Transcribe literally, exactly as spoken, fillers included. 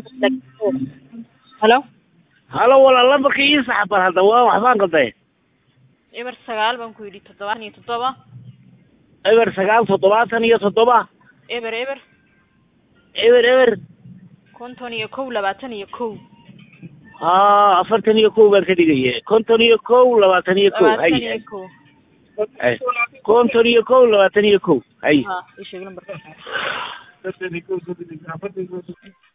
halo halo walaal lambarka ii saxaban hadda waa waxbaan qaday eber sagaal baan ku yidhi toddobaatan iyo toddoba eber sagaal toddobaatan iyo toddoba eber eber eber eber konton iyo kow labaatan iyo kow haa afartan iyo kow baan ka dhigaya konton iyo kow labaatan iyo kow hay labaatan iyo kow hay konton iyo kow labaatan iyo kow hay ha ii sheeg lambarka